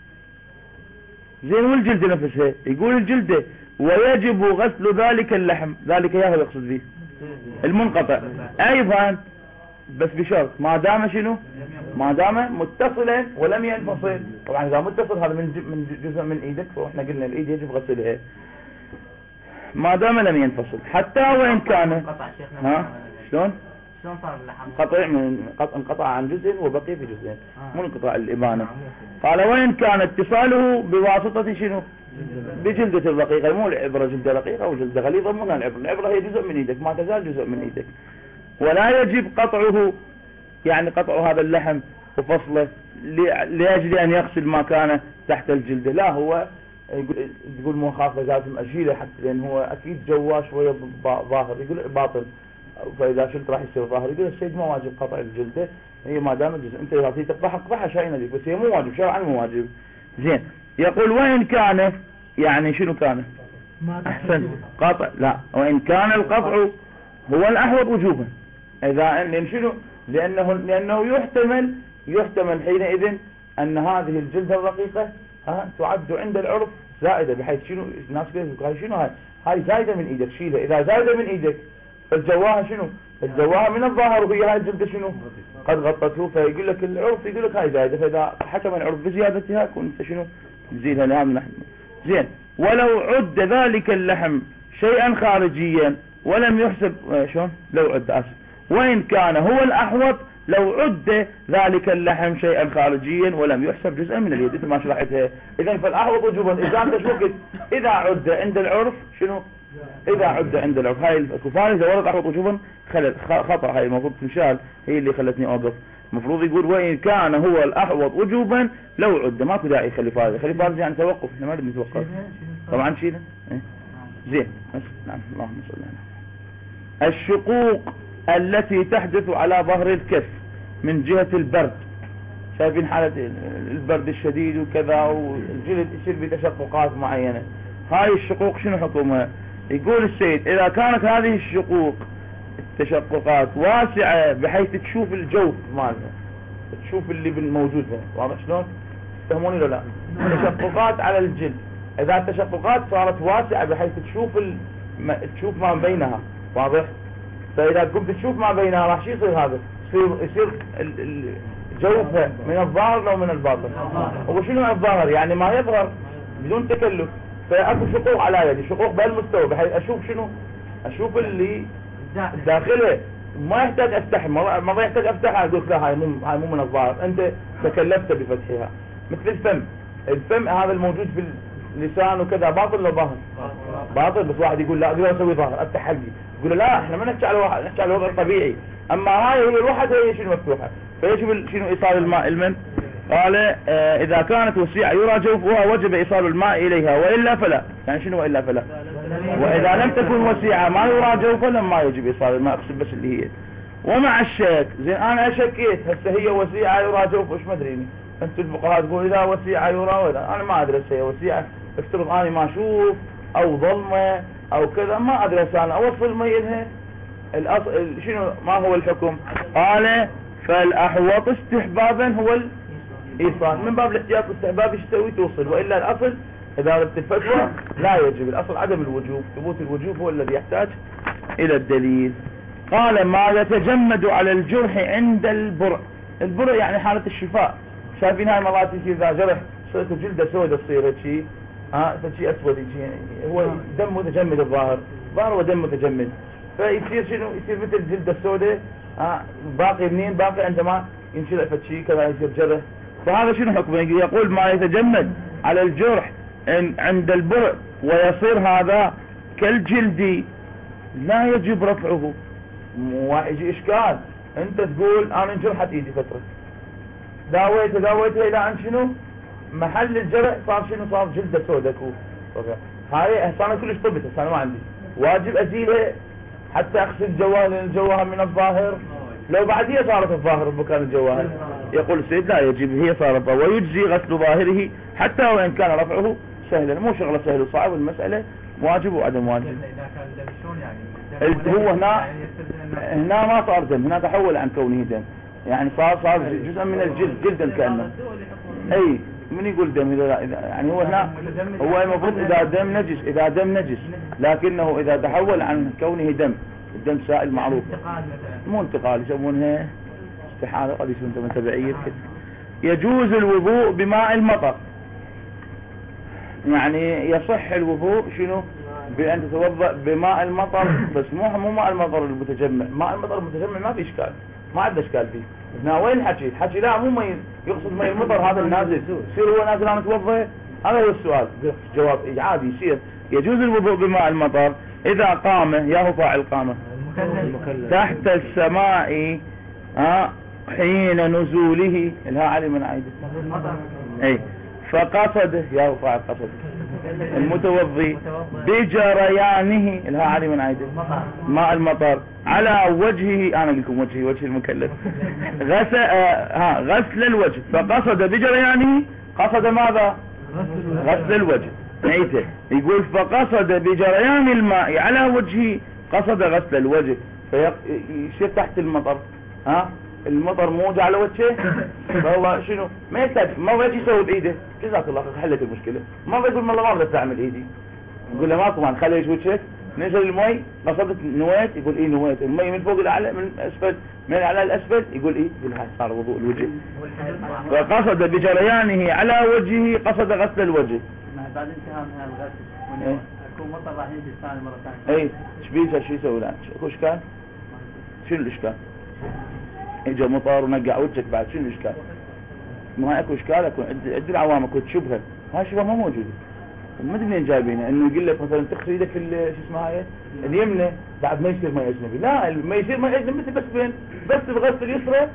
زين. والجلد نفسها يقول الجلدة ويجب غسل ذلك اللحم، ذلك ياهو يقصد به المنقطع ايضا، بس بشرط ما دام شنو؟ ما دام متصلا ولم ينفصل. طبعا اذا متصل هذا من من جزء من ايدك، فاحنا قلنا الايد يجب غسلها ما دام لم ينفصل حتى وان كان. ها شلون؟ شلون صار اللحم؟ قطع من انقطع عن جزء وبقي في جزء، مو انقطاع الابانه. قال وان كان اتصاله بواسطة شنو؟ بجلدة الرقيقة، مو العبرة جلدة رقيقة أو جلدة غليظة، مو العبرة، العبرة هي جزء من ايدك ما تزال جزء من ايدك. ولا يجب قطعه، يعني قطع هذا اللحم وفصله لأجل أن يغسل ما كان تحت الجلدة، لا هو يقول مو خاف لازم أشيله حتى لأن هو أكيد جوا شوية ظاهر، يقول باطل فإذا شلت راح يصير ظاهر. يقول السيد ما واجب قطع الجلدة، هي ما دام الجزء انت اذا تقطعها اقطعها شاينا بك، بس هي مو واجب شرعا مو واجب. زين. يقول وإن كان، يعني شنو كان؟ أحسن قطع، لا وإن كان القطع هو الأحوط وجوبا. إذا لأن شنو؟ لأنه لأنه يحتمل يحتمل حينئذ أن هذه الجلدة الرقيقة ها تعد عند العرف زائدة، بحيث شنو الناس يقولون هاي شنو هاي؟ هاي زايدة من إيدك شيلها، إذا زايدة من إيدك فالجواها شنو؟ الجواها من الظاهر وهي هاي الجلدة شنو؟ قد غطته، فيقول لك العرف يقول لك هاي زايدة، فإذا حكم العرف بزيادتها كنت شنو؟ تزيدها لها من نحن. زين. ولو عد ذلك اللحم شيئا خارجيا ولم يحسب شلون؟ لو عد أسف. وإن كان هو الأحوط لو عد ذلك اللحم شيئا خارجيا ولم يحسب جزءا من اليد، مثل ما شرحتها. إذا فالأحوط وجوبا إذا أنت شو قلت؟ إذا عد عند العرف شنو؟ إذا عد عند العرف، هاي الكفار إذا ورد أحوط وجوبا خلل خطأ، هاي المفروض تنشال، هي اللي خلتني أوقف. المفروض يقول وإن كان هو الأحوط وجوبا لو عد، ماكو داعي يخلي فارغ، خلي فارغ يعني توقف، احنا ما نريد نتوقف طبعا شيله. إيه؟ زين. نعم اللهم صل على. الشقوق التي تحدث على ظهر الكف من جهة البرد، شايفين حالة البرد الشديد وكذا والجلد يصير بتشققات معينة، هاي الشقوق شنو حكمها؟ يقول السيد إذا كانت هذه الشقوق التشققات واسعة بحيث تشوف الجوف مالها، تشوف اللي بالموجود هنا، واضح شلون؟ تفهموني ولا لا؟ تشققات على الجلد، إذا التشققات صارت واسعة بحيث تشوف ال... ما... تشوف ما بينها، واضح؟ فإذا قمت تشوف ما بينها راح شو يصير هذا؟ يصير يصير ال... ال... جوفها من الظاهر لو من الباطن. هو شنو من الظاهر؟ يعني ما يظهر بدون تكلف. فأكو شقوق على يدي، شقوق بهالمستوى بحيث أشوف شنو؟ أشوف اللي داخله، ما يحتاج أفتح، ما يحتاج أفتحها أقول لا هاي مو هاي مو من الظاهر، أنت تكلفت بفتحها. مثل الفم، الفم هذا الموجود في اللسان وكذا باطل ولا ظاهر؟ باطل. بس واحد يقول لا أقدر أسوي ظاهر أفتح حقي، يقول لا إحنا ما نحكي على واحد، نحكي على الوضع الطبيعي، أما هاي هي الواحد هي شنو مفتوحة، فيجب شنو إيصال الماء المن. قال آه إذا كانت وسيعة يرى جوفها وجب إيصال الماء إليها وإلا فلا. يعني شنو وإلا فلا؟ وإذا لم تكن وسيعة ما يرى جوفها لما يجب إيصال الماء، أقصد بس اللي هي. ومع الشك، زين أنا أشكيت هسه هي وسيعة يرى جوفها، إيش ما أدريني، أنتم الفقهاء تقول إذا وسيعة يرى ولا، أنا ما أدري هي وسيعة، افترض أنا ما أشوف أو ظلمة أو كذا ما أدري أنا أوصل مي إلها الأصل شنو ما هو الحكم؟ قال فالأحوط استحبابا هو الإيصال، من باب الاحتياط والاستحباب ايش تسوي؟ توصل، وإلا الأصل إذا أردت الفتوى لا يجب، الأصل عدم الوجوب، ثبوت الوجوب هو الذي يحتاج إلى الدليل. قال ما يتجمد على الجرح عند البرء، البرء يعني حالة الشفاء، شايفين هاي مرات يصير إذا جرح صرت جلده سوداء تصير شيء ها فشيء أسود يجي، هو دم متجمد الظاهر، ظاهر ودم متجمد، فيصير شنو؟ يصير مثل الجلده السوداء ها باقي منين؟ باقي عندما ينشلع فشي كذا يصير جرح. فهذا شنو حكمه؟ يقول ما يتجمد على الجرح عند البرء ويصير هذا كالجلد لا يجب رفعه. يجي إشكال، أنت تقول أنا انجرحت إيدي فترة، داويته داويته إلى أن شنو؟ محل الجرح صار شنو؟ صار جلده سوداء كو. هاي أنا كلش طبت، أنا ما عندي واجب أزيلها حتى أغسل جواه، لأن الجواهر من الظاهر، لو بعديها صارت الظاهر بمكان الجواهر يقول السيد لا يجب، هي صارت ويجزي غسل ظاهره حتى وإن كان رفعه سهلا، مو شغله سهل وصعب، المسألة واجب وعدم واجب. هو هنا هنا ما صار دم، هنا تحول عن كونه دم، يعني صار صار جزء من الجلد، جلدا كأنه أي من يقول دم إذا يعني هو هنا هو المفروض إذا دم نجس، إذا دم نجس، لكنه إذا تحول عن كونه دم، الدم سائل معروف، مو انتقال يسمونها استحالة، قد يسمونها تبعية. يجوز الوضوء بماء المطر، يعني يصح الوضوء شنو؟ بأن تتوضأ بماء المطر، بس مو مو ماء المطر المتجمع، ماء المطر المتجمع ما في إشكال، ما عندنا إشكال فيه. هنا وين الحكي؟ الحكي لا مو مي يقصد مي المطر هذا النازل، يصير هو نازل أنا أتوضأ، هذا هو السؤال. جواب عادي يصير يجوز الوضوء بماء المطر إذا قام، يا هو فاعل قام تحت السماء ها حين نزوله، الها علي من عيد اي فقصد، يا هو فاعل قصد المتوضي بجريانه، الها علي من عيد ماء المطر على وجهه، انا اقول لكم وجهه وجه المكلف غسل آه ها غسل الوجه، فقصد بجريانه، قصد ماذا؟ غسل الوجه. نعيته يقول فقصد بجريان الماء على وجهه، قصد غسل الوجه، فيصير تحت المطر، ها المطر موجه على وجهه، والله شنو ما يحتاج، ما يجي يسوي بايده، جزاك الله خير حلت المشكله، ما يقول والله ما بدي اعمل ايدي، يقول له ماكو مان خلي ايش وجهك، نزل المي قصدت نويت، يقول ايه نويت، المي من فوق الاعلى من اسفل من الاعلى الاسفل، يقول ايه، يقول هاي صار وضوء الوجه. فقصد بجريانه على وجهه، قصد غسل الوجه بعد انتهاء من هذا الغسل يكون مطر راح ينزل ثاني مرة ثانية. اي ايش بيسوي شو يسوي الان؟ اكو اشكال؟ شنو الاشكال؟ اجى مطر ونقع وجهك بعد، شنو الاشكال؟ ما هي اكو اشكال، اكو عد العوام اكو شبهه، هاي الشبهه ما موجوده، ما ادري منين جايبينها، انه يقول لك مثلا تغسل ايدك في شو اسمها هاي اليمنى بعد ما يصير ماء اجنبي، لا ما يصير ماء اجنبي بس بين بس بغسل اليسرى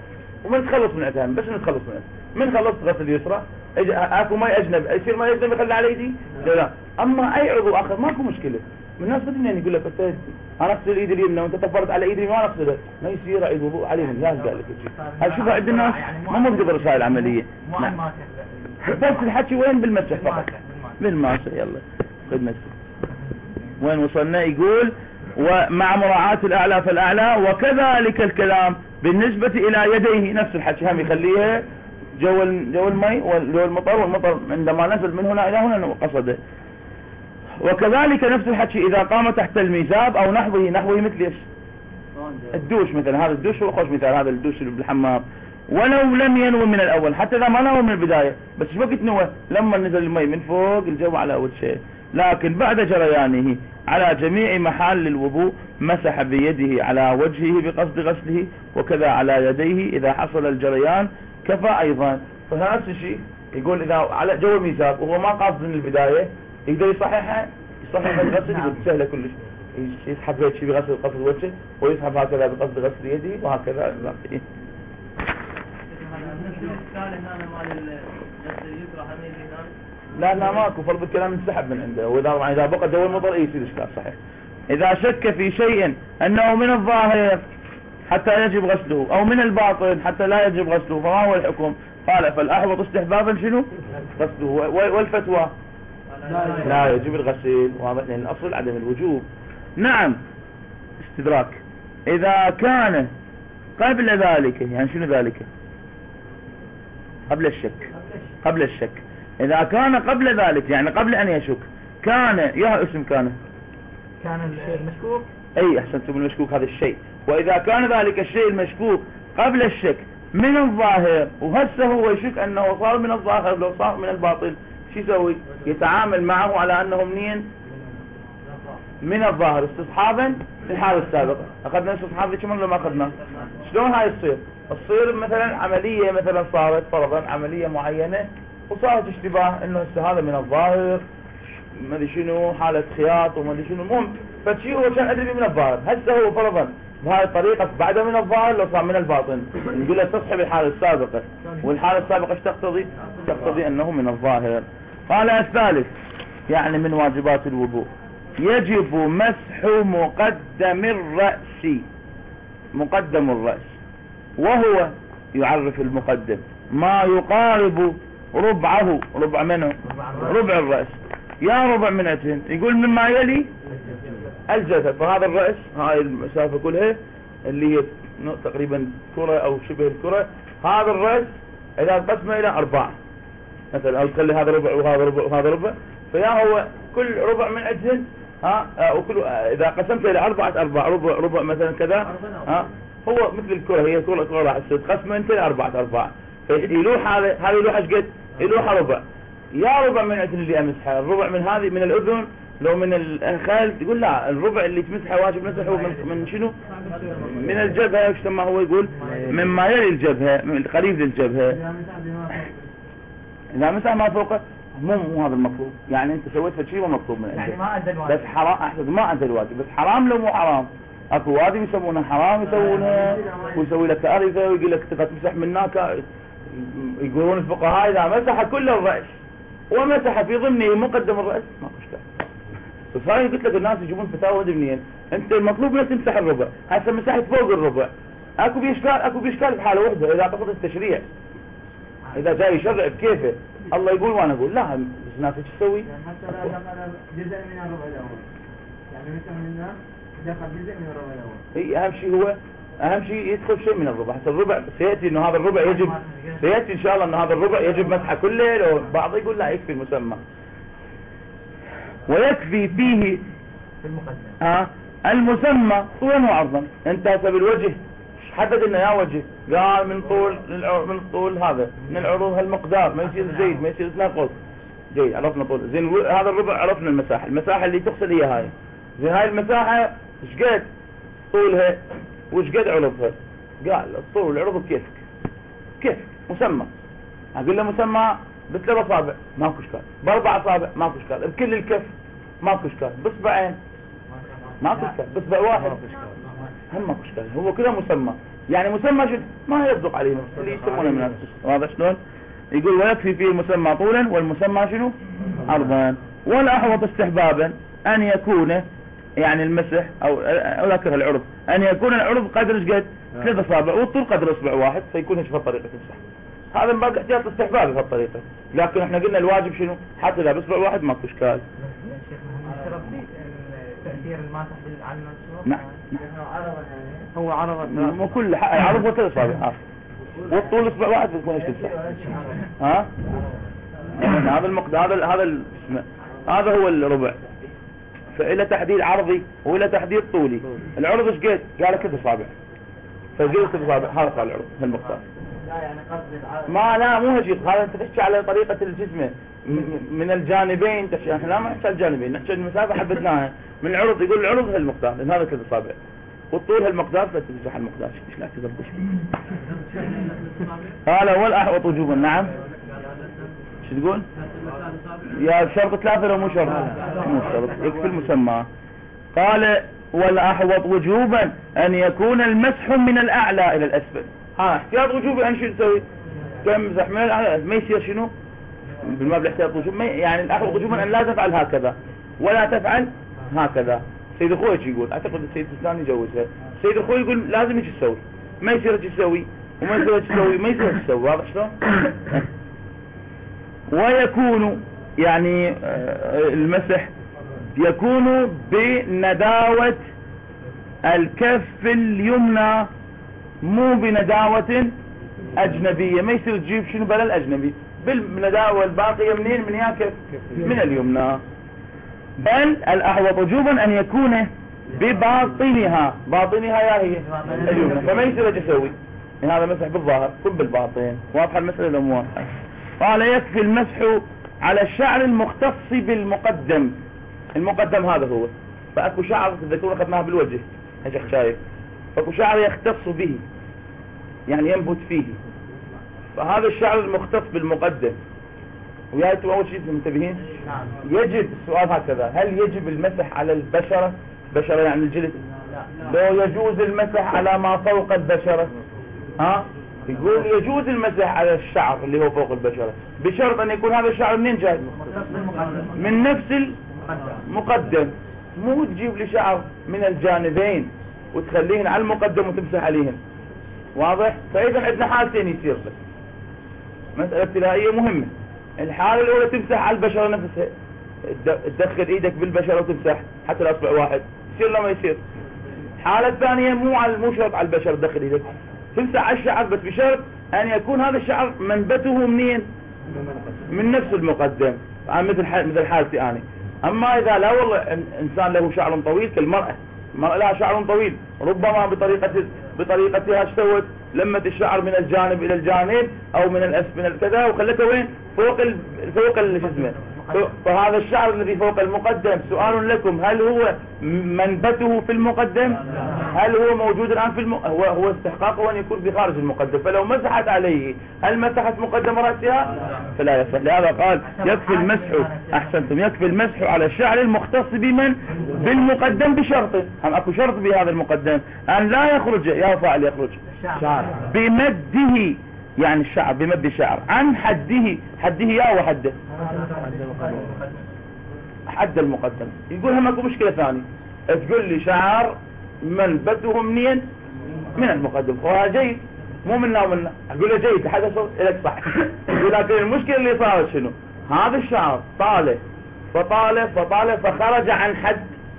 ومن تخلص من عندها بس نتخلص منها. من خلصت غسل اليسرى اكو ماء اجنب يصير ماء اجنبي يخلي على ايدي؟ لا لا. اما اي عضو اخر ماكو مشكله. من الناس بدنا يقول لك انت انا اغسل ايدي اليمنى وانت طفرت على ايدي ما اغسلها، ما يصير اعيد وضوء عليهم. جاهز قال لك شيء هذا. شوف عند الناس ما موجود الرسائل العمليه. نعم. بس الحكي وين؟ بالمسح فقط بالماسح. يلا خذ مسح. وين وصلنا؟ يقول ومع مراعاة الأعلى فالأعلى، وكذلك الكلام بالنسبة إلى يديه. نفس الحكي هم يخليها جو جو المي وجو المطر، والمطر عندما نزل من هنا إلى هنا قصده. وكذلك نفس الحكي إذا قام تحت الميزاب أو نحوه. نحوه مثل إيش؟ الدوش مثلا. هذا الدوش هو خوش مثال، هذا الدوش اللي بالحمام. ولو لم ينوي من الأول، حتى إذا ما نوى من البداية، بس شو وقت نوى؟ لما نزل المي من فوق الجو على أول شيء. لكن بعد جريانه على جميع محال الوضوء مسح بيده على وجهه بقصد غسله، وكذا على يديه إذا حصل الجريان كفى أيضا. فنفس الشيء يقول إذا على جو الميزاب وهو ما قاصد من البداية يقدر يصححها، يصحح الغسل. يقول سهلة كلش، يسحب هيك شيء بغسل قصد وجهه، ويسحب هكذا بقصد غسل يده، وهكذا. لا لا ماكو فرض الكلام انسحب من عنده. واذا اذا بقى جو المطر اي يصير اشكال صحيح. اذا شك في شيء انه من الظاهر حتى يجب غسله او من الباطن حتى لا يجب غسله، فما هو الحكم؟ قال فالاحوط استحبابا شنو؟ غسله. والفتوى لا يجب الغسل. واضح، لان الاصل عدم الوجوب. نعم. استدراك. اذا كان قبل ذلك، يعني شنو ذلك؟ قبل الشك. قبل الشك إذا كان قبل ذلك، يعني قبل أن يشك، كان يا اسم كان كان المشكوك. أي أحسنتم، المشكوك هذا الشيء. وإذا كان ذلك الشيء المشكوك قبل الشك من الظاهر، وهسه هو يشك أنه صار من الظاهر لو صار من الباطل، شو يسوي؟ يتعامل معه على أنه منين؟ من الظاهر، استصحابا في الحالة السابقة. أخذنا استصحاب ذيك مرة ما أخذنا. شلون هاي تصير؟ تصير مثلا عملية، مثلا صارت فرضا عملية معينة وصارت اشتباه انه هذا من الظاهر، ما ادري شنو، حالة خياط وما ادري شنو، المهم فشيء هو كان ادري من الظاهر. هسه هو فرضا بهاي الطريقة بعد من الظاهر لو صار من الباطن، نقول له تصحب الحالة السابقة، والحالة السابقة ايش تقتضي؟ تقتضي انه من الظاهر. قال الثالث يعني من واجبات الوضوء يجب مسح مقدم الرأس. مقدم الرأس وهو يعرف المقدم ما يقارب ربعه. ربع منه؟ ربع الرأس. يا ربع من أتهن يقول مما يلي الجسد. فهذا الرأس هاي المسافة كلها اللي هي تقريبا كرة أو شبه الكرة. هذا الرأس إذا قسمه إلى أربعة مثلا، أو تخلي هذا ربع وهذا ربع وهذا ربع، فيا هو كل ربع من أتهن ها وكل إذا قسمته إلى أربعة أرباع، ربع ربع مثلا كذا، ها هو مثل الكرة، هي كرة كرة راح تصير قسمه انت لأربعة أرباع. فيلوح هذا هذا يلوح ايش قد؟ يلوح ربع. يا ربع من عندنا اللي امسحه، الربع من هذه من الاذن لو من الخال، تقول لا الربع اللي تمسحه واجب مسحه من, من شنو؟ من الجبهة. وش ما هو يقول مما يلي الجبهة، من قريب للجبهة. اذا مسح ما فوقه مو مو هذا المطلوب، يعني انت سويت شيء مو مطلوب من يعني ما ادى الواجب، بس حرام. احسن ما ادى الواجب، بس حرام لو مو حرام. اكو واجب يسمونه حرام يسوونها، ويسوي لك أرثة ويقول لك تبغى تمسح من هناك. يقولون الفقهاء اذا مسح كل الرأس ومسح في ضمنه مقدم الرأس ما اشكال. فصاير قلت لك الناس يجيبون فتاوى منين؟ انت المطلوب انك تمسح الربع، هسه مسحت فوق الربع، اكو باشكال اكو باشكال بحاله واحده اذا قصد التشريع، اذا جاي يشرع بكيفه الله يقول وانا اقول لا. بس الناس ايش تسوي؟ يعني حتى لو دخل جزء من الربع الاول، يعني مثل منها دخل جزء من الربع الاول. اي اهم شيء هو اهم شيء يدخل شيء من الربع. حتى الربع سياتي انه هذا الربع يجب، سياتي ان شاء الله انه هذا الربع يجب مسحه كله. لو بعض يقول لا يكفي المسمى، ويكفي فيه في المقدم ها المسمى طولا وعرضا. انت حسب الوجه حدد انه يا وجه، قال من طول من طول هذا من العروض هالمقدار، ما يصير زيد ما يصير تناقص. جيد عرفنا طول. زين هذا الربع عرفنا المساحه، المساحه اللي تغسل هي هاي. زين هاي المساحه ايش قد طولها وش قد عرضها؟ قال الطول والعرض بكيفك، كيف مسمى. اقول له مسمى بثلاث اصابع ماكو اشكال، باربع اصابع ماكو اشكال، بكل الكف ماكو اشكال، باصبعين ماكو اشكال، باصبع واحد هم ماكو اشكال. هو كذا مسمى. يعني مسمى شد ما يصدق عليه نفس اللي يسمونه من نفس. واضح شلون؟ يقول ويكفي فيه المسمى طولا والمسمى شنو عرضا. والأحوط استحبابا أن يكون يعني المسح أو أذكر العرض أن يكون العرض قدر ايش قد ثلاث أصابع والطول قدر إصبع واحد فيكون ايش بهالطريقة تمسح. هذا من باب احتياط استحبابي بهالطريقة. لكن احنا قلنا الواجب شنو حتى إذا بإصبع واحد ماكو إشكال. تأثير الماسح على المنسوخ. نعم هو عرض مو كل عرض وثلاث أصابع والطول إصبع واحد بيكون ايش تمسح. ها هذا المقدار هذا هذا ال... هذا هو الربع. فإلى تحديد عرضي وإلى تحديد طولي. العرض ايش قد؟ قال ثلاث أصابع. فقلت ثلاث أصابع هذا صار العرض في المقدار. لا يعني قصدي العرض. ما لا مو هجيك هذا انت تحكي على طريقة الجسم من الجانبين تحكي. احنا ما نحكي على الجانبين نحكي المسافة حددناها من العرض. يقول العرض هالمقدار لأن هذا ثلاث أصابع والطول هالمقدار فتمسح المقدار. ايش لا تدبش هذا هو الأحوط وجوبا. نعم شو تقول يا شرط ثلاثة لو مو شرط مو شرط يكفي المسمى. قال والأحوط وجوبا أن يكون المسح من الأعلى إلى الأسفل. ها احتياط وجوبي أن شو تسوي تمسح من الأعلى ما يصير شنو بالمبلغ احتياط وجوبي يعني الأحوط وجوبا أن لا تفعل هكذا ولا تفعل هكذا. سيد أخوي يقول أعتقد السيد الإسلام يجوزها. سيد أخوي يقول لازم يجي تسوي ما يصير تسوي وما يصير تسوي ما يصير تسوي. واضح شلون؟ ويكون يعني المسح يكون بنداوة الكف اليمنى مو بنداوة أجنبية. ما يصير تجيب شنو بلا الأجنبي بالنداوة الباقية منين من يا كف من اليمنى. بل الأحوط وجوبا أن يكون بباطنها. باطنها يا هي اليمنى. فما يصير تسوي هذا مسح بالظاهر كل بالباطن. واضحة المسألة ولا مو واضحة؟ قال يكفي المسح على الشعر المختص بالمقدم. المقدم هذا هو. فأكو شعر تذكرون أخذناها بالوجه يا شيخ شايف. فأكو شعر يختص به يعني ينبت فيه. فهذا الشعر المختص بالمقدم. ويا انتم أول شيء منتبهين يجب السؤال هكذا هل يجب المسح على البشرة بشرة يعني الجلد لو يجوز المسح على ما فوق البشرة. ها يقول يجوز المسح على الشعر اللي هو فوق البشرة بشرط أن يكون هذا الشعر منين جاي من نفس المقدم. مو تجيب لي شعر من الجانبين وتخليهن على المقدم وتمسح عليهن. واضح؟ فإذا عندنا حالتين يصير بس مسألة ابتدائية مهمة. الحالة الأولى تمسح على البشرة نفسها تدخل إيدك بالبشرة وتمسح حتى الأصبع واحد يصير لا ما يصير. الحالة الثانية مو على مو شرط على البشرة تدخل إيدك تمسح على الشعر بس بشرط أن يكون هذا الشعر منبته منين من نفس المقدم مثل حال مثل حالتي أنا. أما إذا لا والله إنسان له شعر طويل كالمرأة المرأة لها شعر طويل ربما بطريقة بطريقتها اشتوت لمت الشعر من الجانب إلى الجانب أو من الأسفل من الكذا وخلته وين فوق ال... فوق الجسم. فهذا الشعر الذي فوق المقدم سؤال لكم هل هو منبته في المقدم هل هو موجود الآن في الم... هو هو استحقاقه أن يكون في خارج المقدم. فلو مسحت عليه هل مسحت مقدم رأسها فلا يصح. لهذا قال يكفي المسح أحسنتم يكفي المسح على الشعر المختص بمن بالمقدم بشرط هم أكو شرط بهذا المقدم أن لا يخرج يا فاعل يخرج شعر بمده يعني الشعر بمد الشعر عن حده. حده يا وحده حد المقدم. يقول هم اكو مشكلة ثانية تقول لي شعر منبته منين من المقدم. وهذا جيد مو منا ومنا اقول له جيد هذا صوت لك صح. لكن المشكلة اللي صارت شنو هذا الشعر طاله فطاله فطاله فخرج عن حد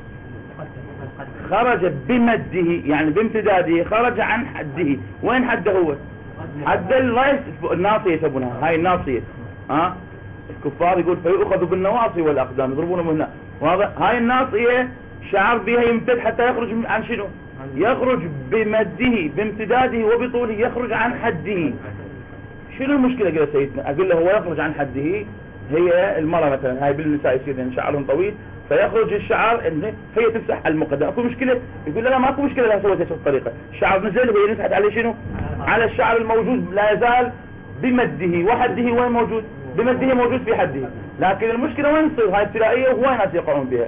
خرج بمده يعني بامتداده خرج عن حده. وين حده هو حد الناصية يسمونها هاي الناصية. ها الكفار يقول فيؤخذ بالنواصي والأقدام يضربونه من هنا. واضح هاي الناصية شعر بها يمتد حتى يخرج عن شنو يخرج بمده بامتداده وبطوله يخرج عن حده. شنو المشكلة قال سيدنا أقول له هو يخرج عن حده. هي المرأة مثلا هاي بالنساء يصير يعني شعرهم طويل فيخرج الشعر انه هي تمسح المقدم. اكو مشكلة يقول لا ماكو مشكلة لها سويت هذه الطريقة. الشعر نزل وهي نسحت عليه شنو على الشعر الموجود لا يزال بمده وحده. وين موجود بمده موجود في حده. لكن المشكلة وين تصير هاي ابتلائية وين ناس يقعون بها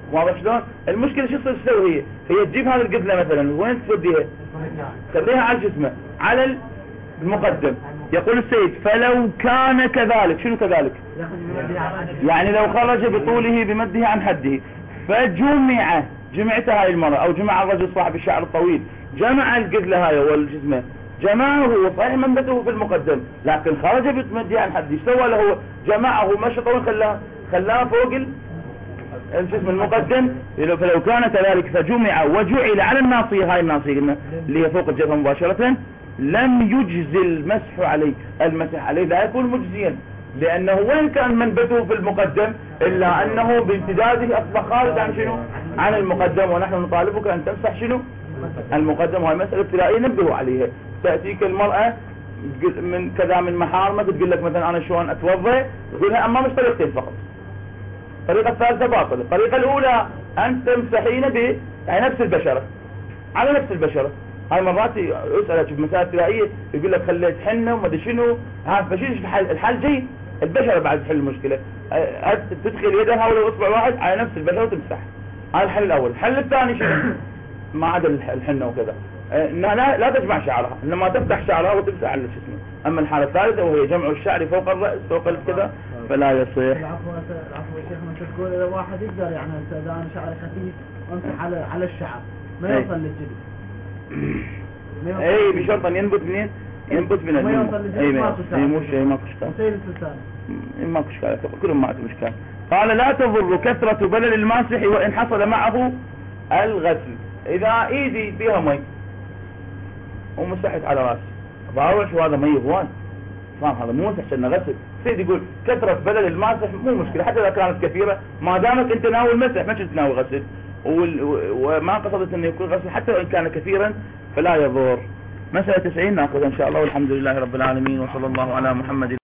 واضح شلون؟ المشكله شو تصير تسوي هي؟ هي تجيب هذه القدله مثلا وين توديها؟ تخليها على جسمه على المقدم. يقول السيد فلو كان كذلك، شنو كذلك؟ يعني لو خرج بطوله بمده عن حده فجمع، جمعتها هاي المرة او جمع الرجل صاحب الشعر الطويل جمع القدله هاي والجسمه، جمعه وصحيح منبته في المقدم لكن خرج بمده عن حده، ايش سوى له؟ جمعه مشى طويل خلاه خلاه فوق الجسم المقدم. فلو كان كذلك فجمع وجعل على الناصية، هاي الناصية قلنا اللي هي فوق الجبهة مباشرة، لم يجزي المسح عليه، المسح عليه لا يكون مجزيا لأنه وين كان منبته في المقدم إلا أنه بامتداده أصبح خارج عن شنو؟ عن المقدم، ونحن نطالبك أن تمسح شنو؟ المقدم. وهي مسألة ابتدائية نبهوا عليها. تأتيك المرأة من كذا من محارمك تقول لك مثلا أنا شلون أتوضأ، تقولها أما مش طريقتين فقط، الطريقة الثالثة باطلة. الطريقة الأولى أن تمسحين ب يعني نفس البشرة على نفس البشرة. هاي مرات أسألك في مسائل ابتدائية يقول لك خليت حنة وما ادري شنو، ها فشيش الحل؟ الحل جيد، البشرة بعد تحل المشكلة، تدخل يدها ولو اصبع واحد على نفس البشرة وتمسح. هذا الحل الأول. الحل الثاني شنو؟ ما عدا الحنة وكذا، انها لا, لا تجمع شعرها، انما تفتح شعرها وتمسح على جسمه. اما الحالة الثالثة وهي جمع الشعر فوق الرأس فوق كذا فلا يصح. العفو العفو يا شيخنا تقول اذا واحد يقدر يعني اذا انا شعري خفيف امسح على على الشعر ما يوصل للجلد. اي بشرط ان ينبت منين؟ ينبت من الجلد. اي ما مو شيء ماكو اشكال. سيد السلطان ماكو اشكال، كلهم ما عندهم اشكال. قال لا تضر كثرة بلل الماسح وان حصل معه الغسل. اذا ايدي فيها مي ومسحت على راسي باروح وهذا مي هوان فاهم، هذا مو مسح عشان غسل. سيد يقول كثرة بلل الماسح مو مشكلة حتى اذا كانت كثيرة ما دامك انت ناوي المسح ما تناوي غسل، وما قصدت انه يكون غسل حتى وان كان كثيرا فلا يضر. مسألة تسعين ناخذها ان شاء الله، والحمد لله رب العالمين وصلى الله على محمد.